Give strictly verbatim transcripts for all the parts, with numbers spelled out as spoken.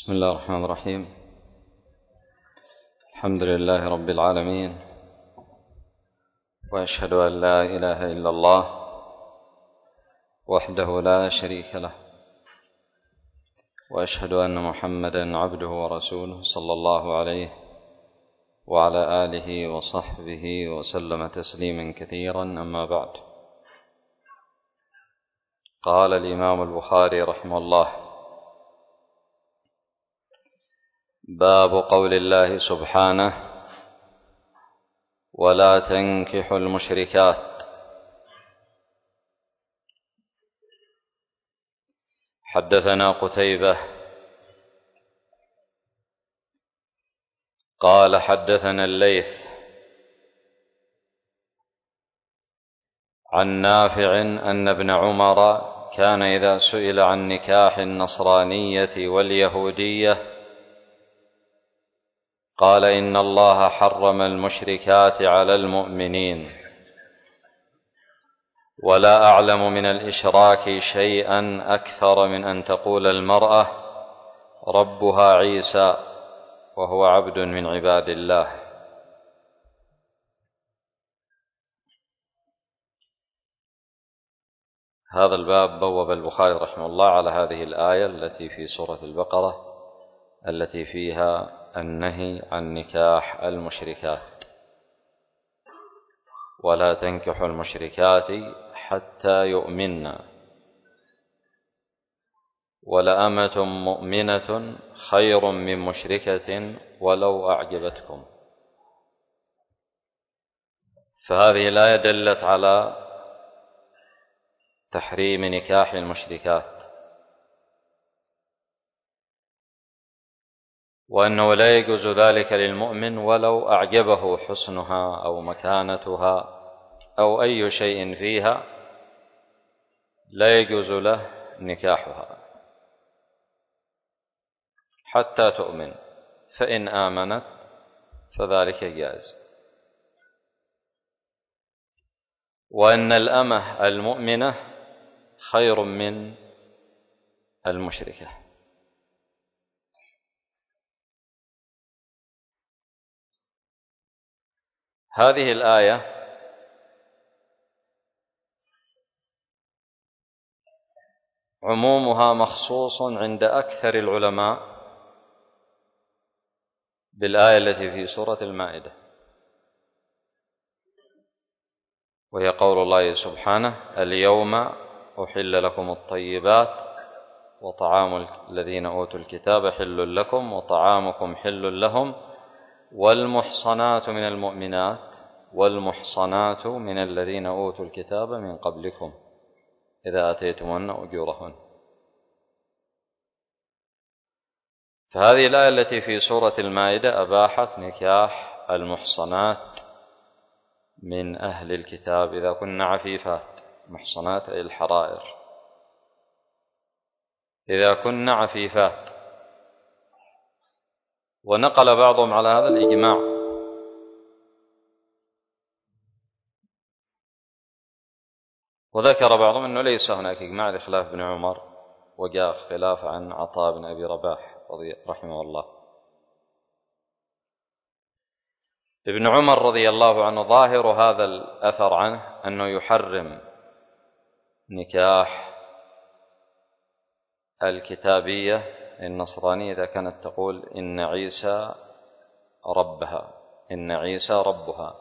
بسم الله الرحمن الرحيم. الحمد لله رب العالمين، وأشهد أن لا إله إلا الله وحده لا شريك له، وأشهد أن محمدا عبده ورسوله صلى الله عليه وعلى آله وصحبه وسلم تسليما كثيرا. أما بعد، قال الإمام البخاري رحمه الله: باب قول الله سبحانه: ولا تنكحوا المشركات. حدثنا قتيبة قال حدثنا الليث عن نافع أن ابن عمر كان إذا سئل عن نكاح النصرانية واليهودية قال: إن الله حرم المشركات على المؤمنين، ولا أعلم من الإشراك شيئا أكثر من أن تقول المرأة ربها عيسى وهو عبد من عباد الله. هذا الباب بوب البخاري رحمه الله على هذه الآية التي في سورة البقرة التي فيها النهي عن نكاح المشركات: ولا تنكحوا المشركات حتى يؤمنن، ولأمة مؤمنة خير من مشركة ولو أعجبتكم. فهذه الآية دلت على تحريم نكاح المشركات، وأنه لا يجوز ذلك للمؤمن ولو أعجبه حسنها أو مكانتها أو أي شيء فيها، لا يجوز له نكاحها حتى تؤمن، فإن آمنت فذلك جائز. وأن الأمة المؤمنة خير من المشركة. هذه الآية عمومها مخصوص عند أكثر العلماء بالآية التي في سورة المائدة، وهي قول الله سبحانه: اليوم أحل لكم الطيبات وطعام الذين أوتوا الكتاب حل لكم وطعامكم حل لهم والمحصنات من المؤمنات والمحصنات من الذين أوتوا الكتاب من قبلكم إذا أتيتمون أجورهن. فهذه الآية التي في سورة المائدة أباحت نكاح المحصنات من أهل الكتاب إذا كن عفيفات. محصنات أي الحرائر، إذا كن عفيفات. ونقل بعضهم على هذا الإجماع، وذكر بعضهم أنه ليس هناك إجماع لخلاف ابن عمر، وجاء خلاف عن عطاء بن أبي رباح رحمه الله. ابن عمر رضي الله عنه ظاهر هذا الأثر عنه أنه يحرم نكاح الكتابية النصرانية إذا كانت تقول إن عيسى ربها، إن عيسى ربها.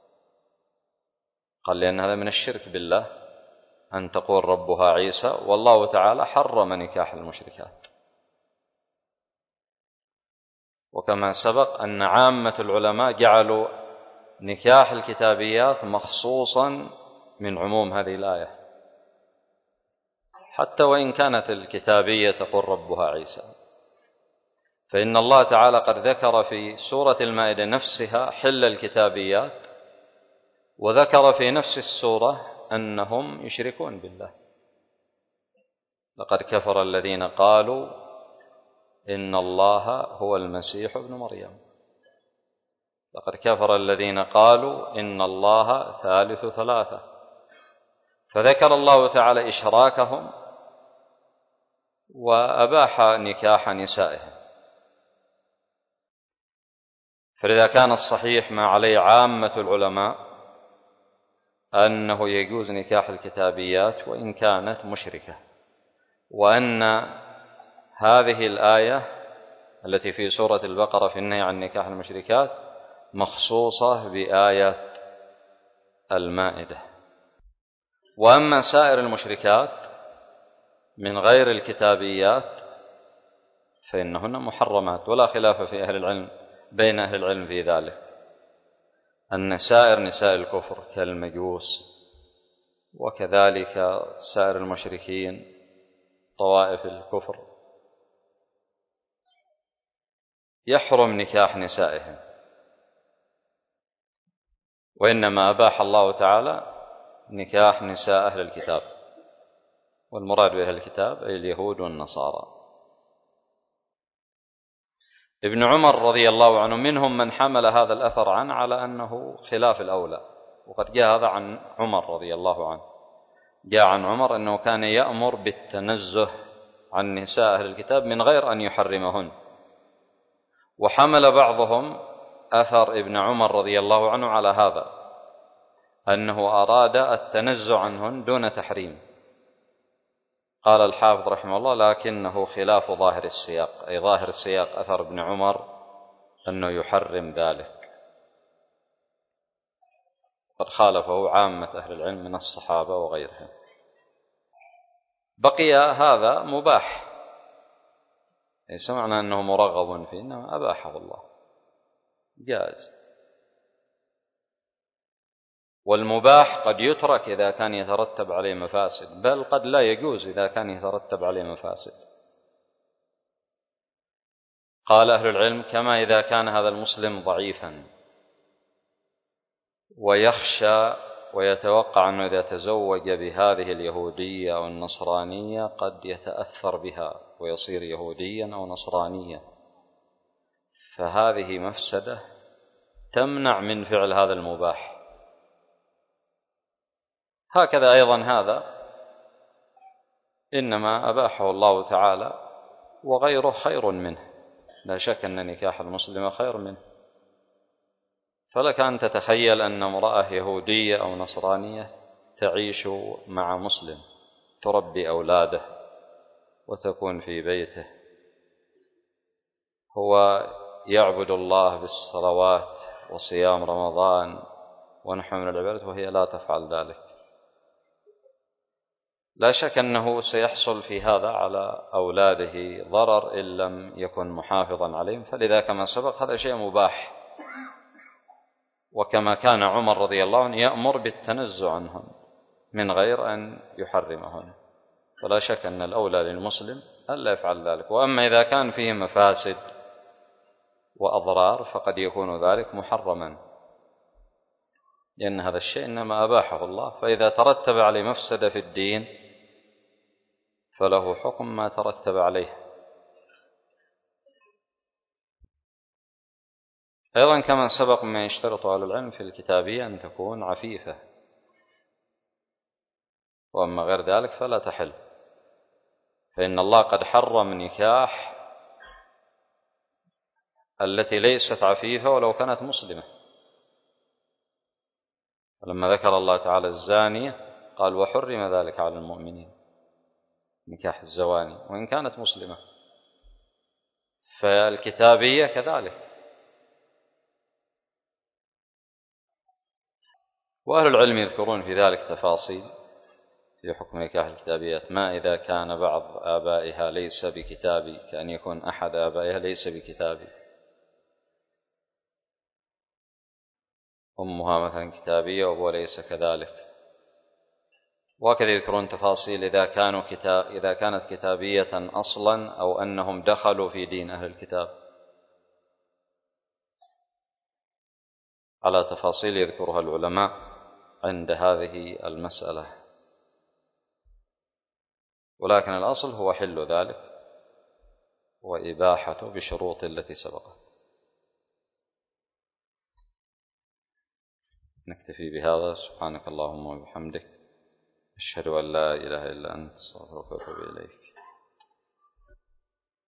قال لأن هذا من الشرك بالله أن تقول ربها عيسى، والله تعالى حرم نكاح المشركات. وكما سبق أن عامة العلماء جعلوا نكاح الكتابيات مخصوصا من عموم هذه الآية، حتى وإن كانت الكتابية تقول ربها عيسى، فإن الله تعالى قد ذكر في سورة المائدة نفسها حل الكتابيات، وذكر في نفس السورة أنهم يشركون بالله. لقد كفر الذين قالوا إن الله هو المسيح ابن مريم، لقد كفر الذين قالوا إن الله ثالث ثلاثة. فذكر الله تعالى إشراكهم وأباح نكاح نسائهم. فلذا كان الصحيح ما عليه عامة العلماء أنه يجوز نكاح الكتابيات وإن كانت مشركة، وأن هذه الآية التي في سورة البقرة في النهي عن نكاح المشركات مخصوصة بآية المائدة. وأما سائر المشركات من غير الكتابيات فإنهن محرمات، ولا خلاف في أهل العلم بين أهل العلم في ذلك، أن سائر نساء الكفر كالمجوس وكذلك سائر المشركين طوائف الكفر يحرم نكاح نسائهم، وإنما أباح الله تعالى نكاح نساء أهل الكتاب، والمراد بأهل الكتاب أي اليهود والنصارى. ابن عمر رضي الله عنه منهم من حمل هذا الأثر عنه على أنه خلاف الأولى، وقد جاء هذا عن عمر رضي الله عنه، جاء عن عمر أنه كان يأمر بالتنزه عن نساء أهل الكتاب من غير أن يحرمهن. وحمل بعضهم أثر ابن عمر رضي الله عنه على هذا، أنه أراد التنزه عنهن دون تحريم. قال الحافظ رحمه الله لكنه خلاف ظاهر السياق، أي ظاهر السياق أثر ابن عمر أنه يحرم ذلك، قد خالفه عامة أهل العلم من الصحابة وغيرهم. بقي هذا مباح، ليس معنى أنه مرغب فيه، إنما أباحه الله جائز. والمباح قد يترك إذا كان يترتب عليه مفاسد، بل قد لا يجوز إذا كان يترتب عليه مفاسد. قال أهل العلم كما إذا كان هذا المسلم ضعيفا ويخشى ويتوقع أنه إذا تزوج بهذه اليهودية أو النصرانية قد يتأثر بها ويصير يهوديا أو نصرانيا، فهذه مفسدة تمنع من فعل هذا المباح. هكذا أيضا هذا إنما أباحه الله تعالى وغيره خير منه، لا شك أن نكاح المسلم خير منه. فلك أن تتخيل أن امرأة يهودية أو نصرانية تعيش مع مسلم، تربي أولاده وتكون في بيته، هو يعبد الله بالصلوات وصيام رمضان ونحو من العبادات وهي لا تفعل ذلك، لا شك أنه سيحصل في هذا على أولاده ضرر إن لم يكن محافظا عليهم. فلذا كما سبق هذا شيء مباح، وكما كان عمر رضي الله عنه يأمر بالتنزه عنهم من غير أن يحرمهم، ولا شك أن الأولى للمسلم ألا يفعل ذلك. وأما إذا كان فيه مفاسد وأضرار فقد يكون ذلك محرما، لأن هذا الشيء إنما أباحه الله، فإذا ترتب عليه مفسدة في الدين فله حكم ما ترتب عليه. أيضا كما سبق ما يشترط أهل العلم في الكتابية أن تكون عفيفة، وأما غير ذلك فلا تحل، فإن الله قد حرم نكاح التي ليست عفيفة ولو كانت مسلمة. لما ذكر الله تعالى الزانية قال وحرم ذلك على المؤمنين، نكاح الزواني وإن كانت مسلمة. فالكتابية كذلك. وأهل العلم يذكرون في ذلك تفاصيل في حكم نكاح الكتابيات، ما إذا كان بعض آبائها ليس بكتابي، كأن يكون أحد آبائها ليس بكتابي، أمها مثلا كتابية وأبوها ليس كذلك. وهكذا يذكرون تفاصيل إذا كانوا كتاب إذا كانت كتابية أصلا أو أنهم دخلوا في دين أهل الكتاب، على تفاصيل يذكرها العلماء عند هذه المسألة. ولكن الأصل هو حل ذلك وإباحته بشروط التي سبقت. نكتفي بهذا. سبحانك اللهم وبحمدك، أشهد أن لا إله إلا أنت، أستغفرك وأتوب إليك.